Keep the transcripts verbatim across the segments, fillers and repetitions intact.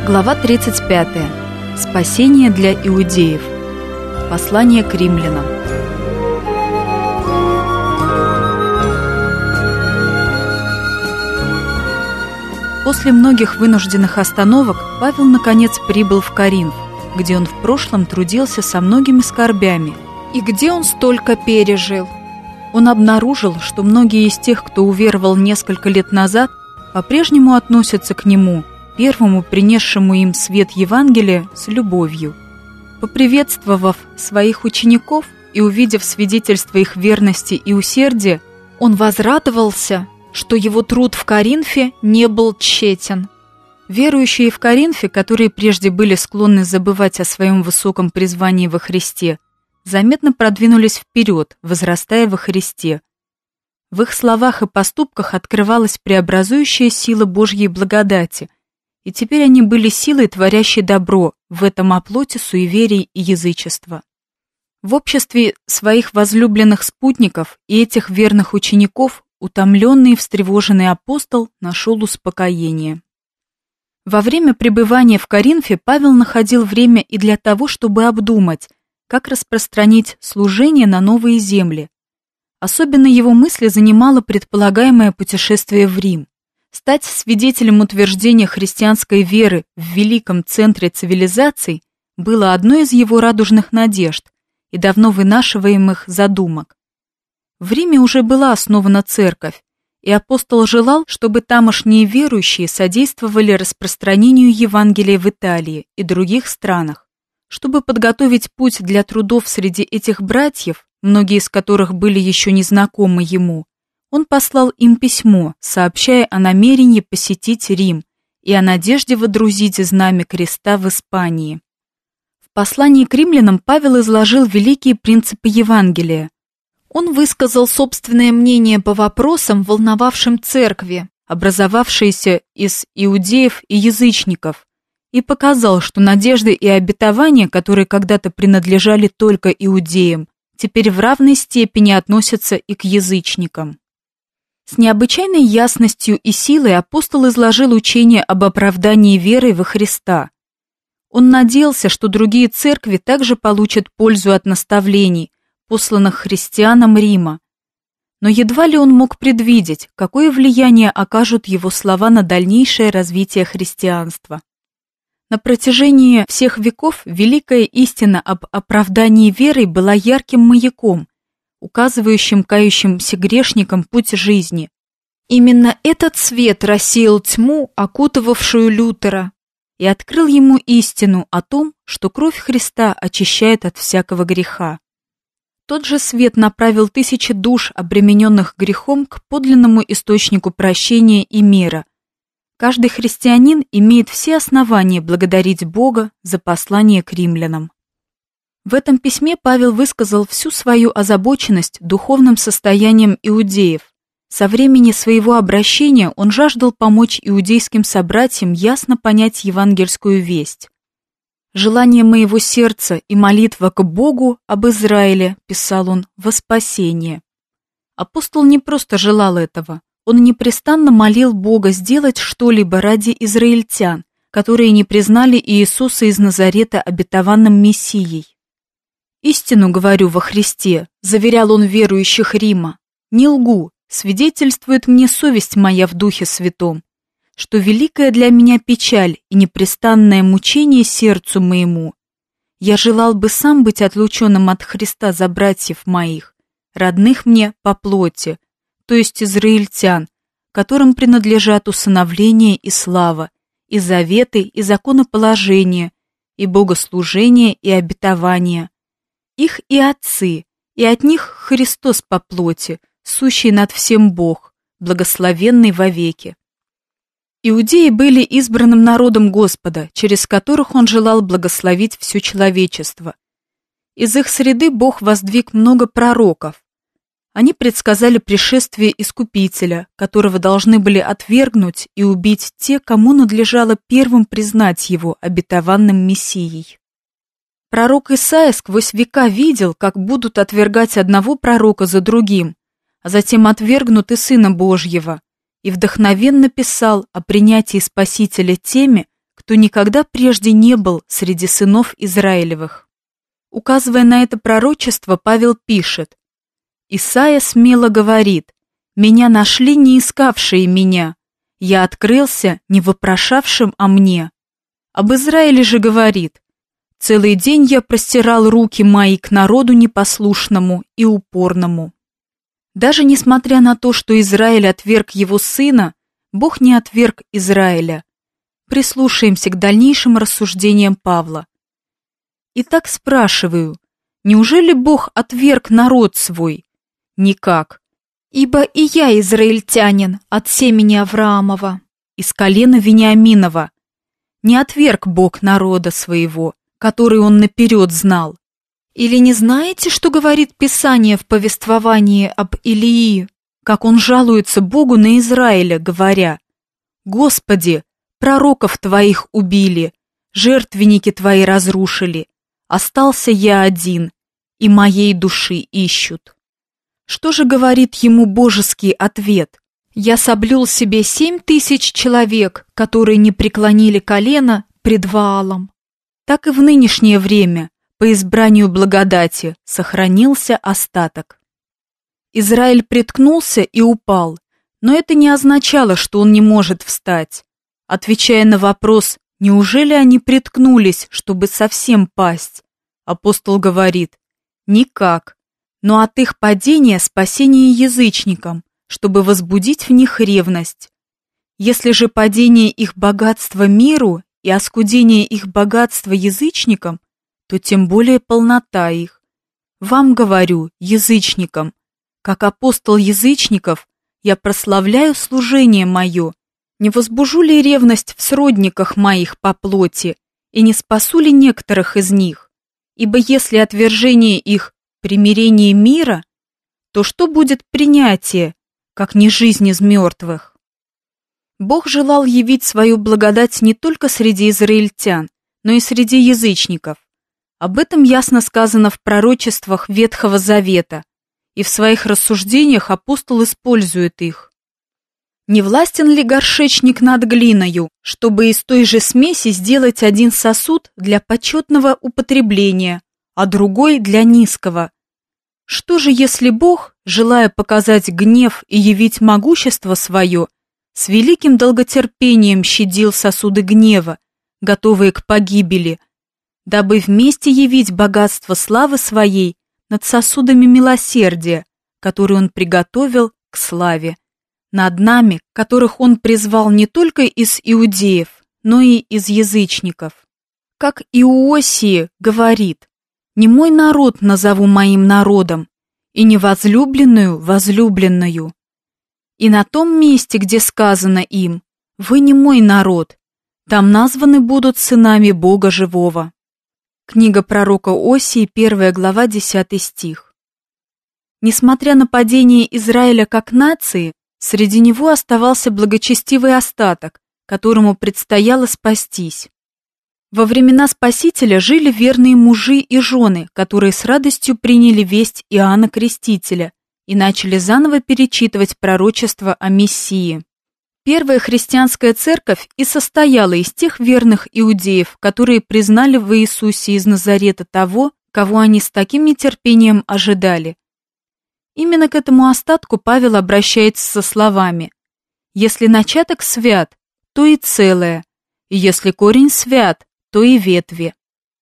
Глава тридцать пятая. Спасение для иудеев. Послание к римлянам. После многих вынужденных остановок Павел наконец прибыл в Коринф, где он в прошлом трудился со многими скорбями, и где он столько пережил. Он обнаружил, что многие из тех, кто уверовал несколько лет назад, по-прежнему относятся к нему, первому принесшему им свет Евангелия, с любовью. Поприветствовав своих учеников и увидев свидетельство их верности и усердия, он возрадовался, что его труд в Коринфе не был тщетен. Верующие в Коринфе, которые прежде были склонны забывать о своем высоком призвании во Христе, заметно продвинулись вперед, возрастая во Христе. В их словах и поступках открывалась преобразующая сила Божьей благодати, и теперь они были силой, творящей добро в этом оплоте суеверий и язычества. В обществе своих возлюбленных спутников и этих верных учеников утомленный и встревоженный апостол нашел успокоение. Во время пребывания в Коринфе Павел находил время и для того, чтобы обдумать, как распространить служение на новые земли. Особенно его мысли занимало предполагаемое путешествие в Рим. Стать свидетелем утверждения христианской веры в великом центре цивилизаций было одной из его радужных надежд и давно вынашиваемых задумок. В Риме уже была основана церковь, и апостол желал, чтобы тамошние верующие содействовали распространению Евангелия в Италии и других странах. Чтобы подготовить путь для трудов среди этих братьев, многие из которых были еще незнакомы ему, он послал им письмо, сообщая о намерении посетить Рим и о надежде водрузить знамя креста в Испании. В послании к римлянам Павел изложил великие принципы Евангелия. Он высказал собственное мнение по вопросам, волновавшим церкви, образовавшиеся из иудеев и язычников, и показал, что надежды и обетования, которые когда-то принадлежали только иудеям, теперь в равной степени относятся и к язычникам. С необычайной ясностью и силой апостол изложил учение об оправдании верой во Христа. Он надеялся, что другие церкви также получат пользу от наставлений, посланных христианам Рима. Но едва ли он мог предвидеть, какое влияние окажут его слова на дальнейшее развитие христианства. На протяжении всех веков великая истина об оправдании верой была ярким маяком, указывающим кающимся грешникам путь жизни. Именно этот свет рассеял тьму, окутывавшую Лютера, и открыл ему истину о том, что кровь Христа очищает от всякого греха. Тот же свет направил тысячи душ, обремененных грехом, к подлинному источнику прощения и мира. Каждый христианин имеет все основания благодарить Бога за послание к римлянам. В этом письме Павел высказал всю свою озабоченность духовным состоянием иудеев. Со времени своего обращения он жаждал помочь иудейским собратьям ясно понять евангельскую весть. «Желание моего сердца и молитва к Богу об Израиле», — писал он, — «во спасение». Апостол не просто желал этого, он непрестанно молил Бога сделать что-либо ради израильтян, которые не признали Иисуса из Назарета обетованным Мессией. «Истину говорю во Христе», — заверял он верующих Рима, — «не лгу, свидетельствует мне совесть моя в Духе Святом, что великая для меня печаль и непрестанное мучение сердцу моему. Я желал бы сам быть отлученным от Христа за братьев моих, родных мне по плоти, то есть израильтян, которым принадлежат усыновление и слава, и заветы, и законоположение, и богослужение, и обетование. Их и отцы, и от них Христос по плоти, сущий над всем Бог, благословенный вовеки. Иудеи были избранным народом Господа, через которых Он желал благословить все человечество. Из их среды Бог воздвиг много пророков. Они предсказали пришествие Искупителя, которого должны были отвергнуть и убить те, кому надлежало первым признать его обетованным Мессией. Пророк Исаия сквозь века видел, как будут отвергать одного пророка за другим, а затем отвергнут и Сына Божьего, и вдохновенно писал о принятии Спасителя теми, кто что никогда прежде не был среди сынов Израилевых. Указывая на это пророчество, Павел пишет: «Исайя смело говорит: «Меня нашли не искавшие меня, я открылся не вопрошавшим о мне». Об Израиле же говорит: «Целый день я простирал руки мои к народу непослушному и упорному». Даже несмотря на то, что Израиль отверг его сына, Бог не отверг Израиля. Прислушаемся к дальнейшим рассуждениям Павла. Итак, спрашиваю, неужели Бог отверг народ свой? Никак. Ибо и я израильтянин от семени Авраамова, из колена Вениаминова. Не отверг Бог народа своего, который он наперед знал. Или не знаете, что говорит Писание в повествовании об Илии, как он жалуется Богу на Израиля, говоря: «Господи, пророков Твоих убили, жертвенники Твои разрушили, остался я один, и моей души ищут». Что же говорит ему божеский ответ? «Я соблюл себе семь тысяч человек, которые не преклонили колено пред Ваалом». Так и в нынешнее время, по избранию благодати, сохранился остаток. Израиль приткнулся и упал, но это не означало, что он не может встать. Отвечая на вопрос, неужели они приткнулись, чтобы совсем пасть, апостол говорит: «Никак, но от их падения спасение язычникам, чтобы возбудить в них ревность. Если же падение их богатства миру и оскудение их богатства язычникам, то тем более полнота их. Вам говорю, язычникам, как апостол язычников, я прославляю служение мое, не возбужу ли ревность в сродниках моих по плоти, и не спасу ли некоторых из них? Ибо если отвержение их примирение мира, то что будет принятие, как не жизнь из мертвых? Бог желал явить свою благодать не только среди израильтян, но и среди язычников. Об этом ясно сказано в пророчествах Ветхого Завета, и в своих рассуждениях апостол использует их. «Не властен ли горшечник над глиною, чтобы из той же смеси сделать один сосуд для почетного употребления, а другой для низкого? Что же, если Бог, желая показать гнев и явить могущество свое, с великим долготерпением щадил сосуды гнева, готовые к погибели, дабы вместе явить богатство славы своей над сосудами милосердия, которые он приготовил к славе, над нами, которых он призвал не только из иудеев, но и из язычников. Как Иосии говорит: «Не мой народ назову моим народом, и не возлюбленную возлюбленную». И на том месте, где сказано им: «Вы не мой народ», там названы будут сынами Бога живого. Книга пророка Осии, первая глава, десятый стих. Несмотря на падение Израиля как нации, среди него оставался благочестивый остаток, которому предстояло спастись. Во времена Спасителя жили верные мужи и жены, которые с радостью приняли весть Иоанна Крестителя и начали заново перечитывать пророчество о Мессии. Первая христианская церковь и состояла из тех верных иудеев, которые признали в Иисусе из Назарета того, кого они с таким нетерпением ожидали. Именно к этому остатку Павел обращается со словами: «Если начаток свят, то и целое, и если корень свят, то и ветви».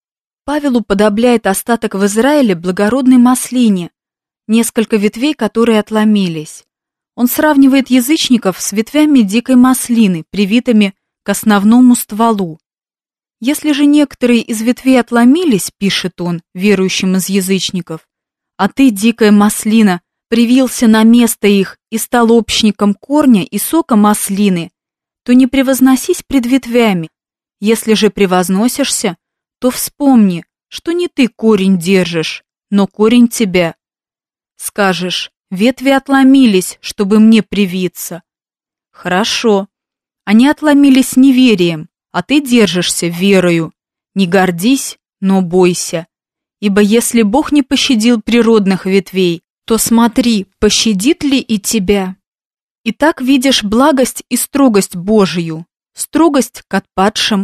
Павел уподобляет остаток в Израиле благородной маслине, несколько ветвей, которые отломились. Он сравнивает язычников с ветвями дикой маслины, привитыми к основному стволу. Если же некоторые из ветвей отломились, пишет он верующим из язычников, а ты, дикая маслина, привился на место их и стал общником корня и сока маслины, то не превозносись пред ветвями. Если же превозносишься, то вспомни, что не ты корень держишь, но корень тебя. Скажешь: ветви отломились, чтобы мне привиться. Хорошо, они отломились неверием, а ты держишься верою. Не гордись, но бойся. Ибо если Бог не пощадил природных ветвей, то смотри, пощадит ли и тебя. Итак, видишь благость и строгость Божию, строгость к отпадшим,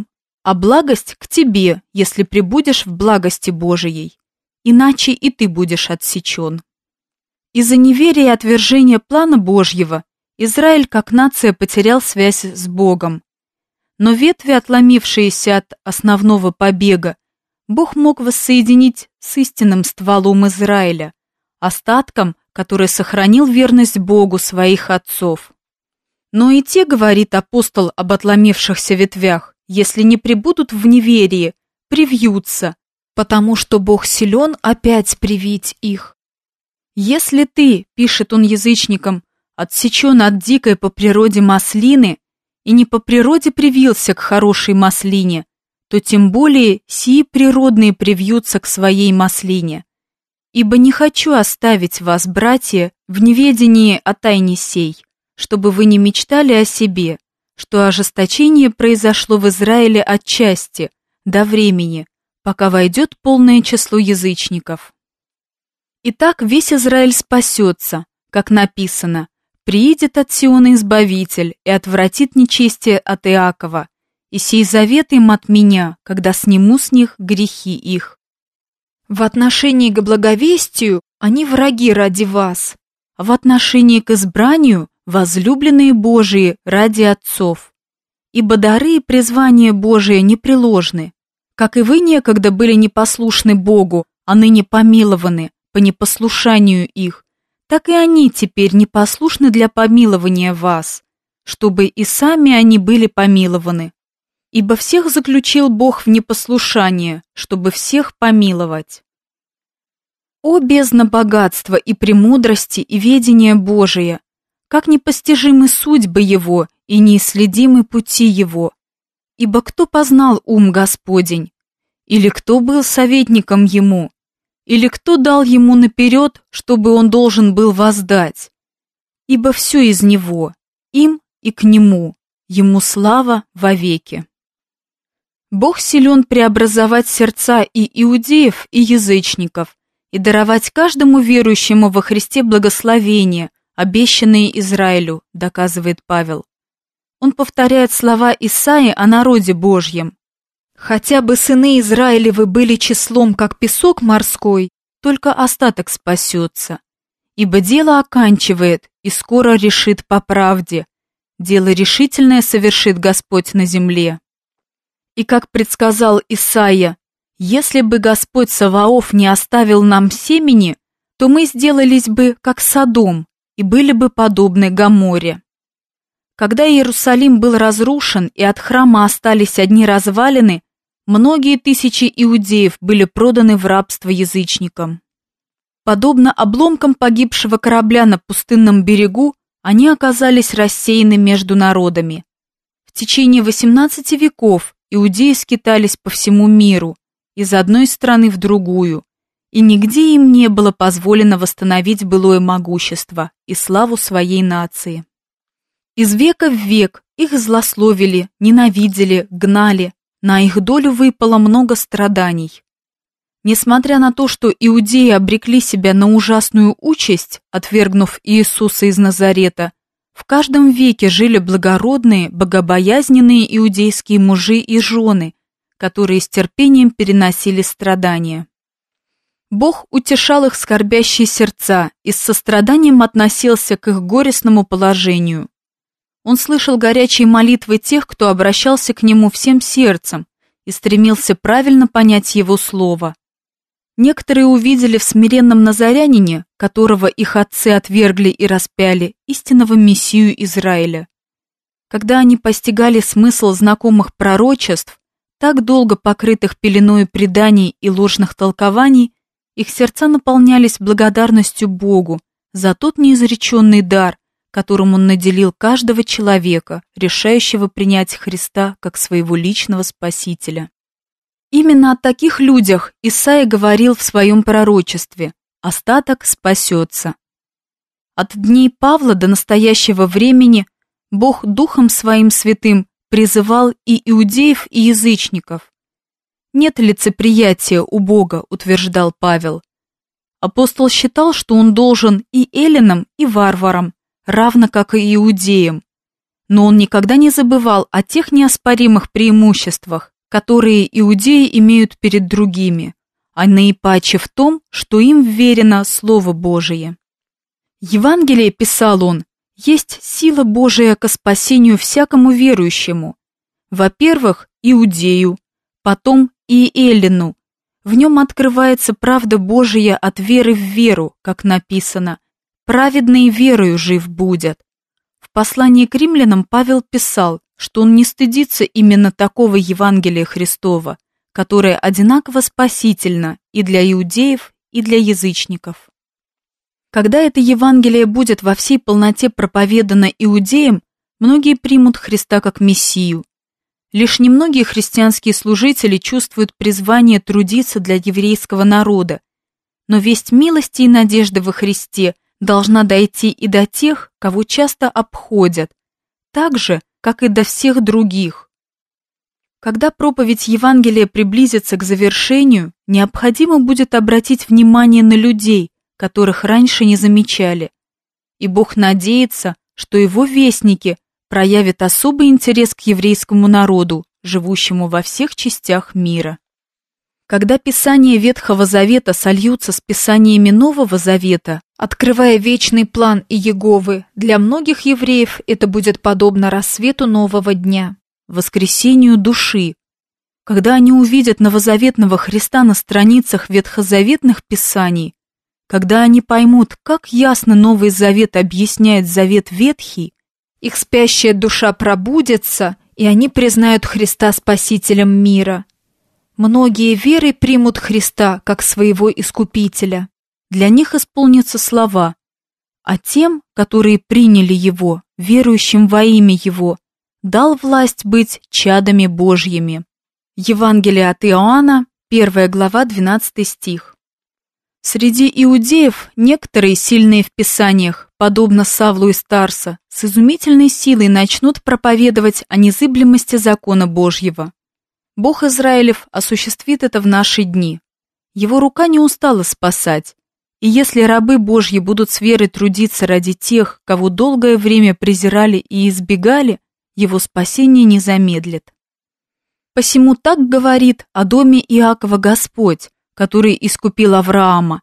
а благость к тебе, если пребудешь в благости Божией, иначе и ты будешь отсечен. Из-за неверия и отвержения плана Божьего Израиль как нация потерял связь с Богом. Но ветви, отломившиеся от основного побега, Бог мог воссоединить с истинным стволом Израиля, остатком, который сохранил верность Богу своих отцов. Но и те, говорит апостол об отломившихся ветвях, если не пребудут в неверии, привьются, потому что Бог силен опять привить их. Если ты, пишет он язычникам, отсечен от дикой по природе маслины и не по природе привился к хорошей маслине, то тем более сии природные привьются к своей маслине. Ибо не хочу оставить вас, братья, в неведении о тайне сей, чтобы вы не мечтали о себе, что ожесточение произошло в Израиле отчасти, до времени, пока войдет полное число язычников. Итак, весь Израиль спасется, как написано, приидет от Сиона Избавитель и отвратит нечестие от Иакова, и сей завет им от меня, когда сниму с них грехи их. В отношении к благовестию они враги ради вас, а в отношении к избранию возлюбленные Божии ради отцов. Ибо дары и призвания Божие непреложны, как и вы некогда были непослушны Богу, а ныне помилованы по непослушанию их, так и они теперь непослушны для помилования вас, чтобы и сами они были помилованы. Ибо всех заключил Бог в непослушание, чтобы всех помиловать. О бездна богатства и премудрости и ведения Божия, как непостижимы судьбы Его и неисследимы пути Его. Ибо кто познал ум Господень? Или кто был советником Ему? Или кто дал Ему наперед, чтобы Он должен был воздать? Ибо все из Него, им и к Нему, Ему слава вовеки. Бог силен преобразовать сердца и иудеев, и язычников, и даровать каждому верующему во Христе благословение, обещанные Израилю, доказывает Павел. Он повторяет слова Исаии о народе Божьем. «Хотя бы сыны Израилевы были числом, как песок морской, только остаток спасется. Ибо дело оканчивает и скоро решит по правде. Дело решительное совершит Господь на земле». И как предсказал Исаия, если бы Господь Саваоф не оставил нам семени, то мы сделались бы как Содом и были бы подобны Гоморре. Когда Иерусалим был разрушен и от храма остались одни развалины, многие тысячи иудеев были проданы в рабство язычникам. Подобно обломкам погибшего корабля на пустынном берегу, они оказались рассеяны между народами. В течение восемнадцати веков иудеи скитались по всему миру, из одной страны в другую, и нигде им не было позволено восстановить былое могущество и славу своей нации. Из века в век их злословили, ненавидели, гнали, на их долю выпало много страданий. Несмотря на то, что иудеи обрекли себя на ужасную участь, отвергнув Иисуса из Назарета, в каждом веке жили благородные, богобоязненные иудейские мужи и жены, которые с терпением переносили страдания. Бог утешал их скорбящие сердца и с состраданием относился к их горестному положению. Он слышал горячие молитвы тех, кто обращался к Нему всем сердцем и стремился правильно понять Его слово. Некоторые увидели в смиренном назарянине, которого их отцы отвергли и распяли, истинного Мессию Израиля. Когда они постигали смысл знакомых пророчеств, так долго покрытых пеленою преданий и ложных толкований, их сердца наполнялись благодарностью Богу за тот неизреченный дар, которым Он наделил каждого человека, решающего принять Христа как своего личного Спасителя. Именно о таких людях Исаия говорил в своем пророчестве: «Остаток спасется». От дней Павла до настоящего времени Бог Духом Своим Святым призывал и иудеев, и язычников. Нет лицеприятия у Бога, утверждал Павел. Апостол считал, что он должен и эллинам, и варварам, равно как и иудеям. Но он никогда не забывал о тех неоспоримых преимуществах, которые иудеи имеют перед другими, а наипаче в том, что им вверено Слово Божие. Евангелие, писал он, есть сила Божия ко спасению всякому верующему, во-первых, иудею, потом и эллину. В нем открывается правда Божия от веры в веру, как написано, «Праведный верою жив будет». В послании к римлянам Павел писал, что он не стыдится именно такого Евангелия Христова, которое одинаково спасительно и для иудеев, и для язычников. Когда это Евангелие будет во всей полноте проповедано иудеям, многие примут Христа как Мессию. Лишь немногие христианские служители чувствуют призвание трудиться для еврейского народа, но весть милости и надежды во Христе должна дойти и до тех, кого часто обходят, так же, как и до всех других. Когда проповедь Евангелия приблизится к завершению, необходимо будет обратить внимание на людей, которых раньше не замечали, и Бог надеется, что его вестники проявят особый интерес к еврейскому народу, живущему во всех частях мира. Когда Писания Ветхого Завета сольются с Писаниями Нового Завета, открывая вечный план Иеговы, для многих евреев это будет подобно рассвету нового дня, воскресению души. Когда они увидят новозаветного Христа на страницах ветхозаветных Писаний, когда они поймут, как ясно Новый Завет объясняет Завет Ветхий, их спящая душа пробудется, и они признают Христа Спасителем мира. Многие верой примут Христа как своего Искупителя. Для них исполнятся слова: «А тем, которые приняли Его, верующим во имя Его, дал власть быть чадами Божьими». Евангелие от Иоанна, первая глава, двенадцатый стих. Среди иудеев некоторые, сильные в Писаниях, подобно Савлу из Тарса, с изумительной силой начнут проповедовать о незыблемости закона Божьего. Бог Израилев осуществит это в наши дни. Его рука не устала спасать, и если рабы Божьи будут с верой трудиться ради тех, кого долгое время презирали и избегали, его спасение не замедлит. Посему так говорит о доме Иакова Господь, который искупил Авраама.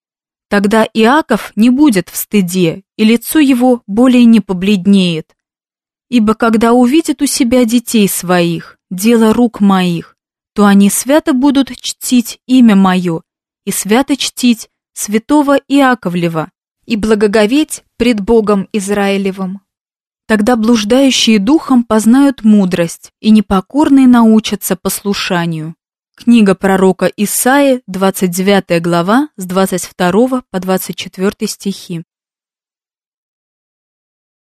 Тогда Иаков не будет в стыде, и лицо его более не побледнеет. Ибо когда увидят у себя детей своих, дело рук моих, то они свято будут чтить имя мое, и свято чтить святого Иаковлева, и благоговеть пред Богом Израилевым. Тогда блуждающие духом познают мудрость, и непокорные научатся послушанию. Книга пророка Исаии, двадцать девятая глава, с двадцать второго по двадцать четвёртый стихи.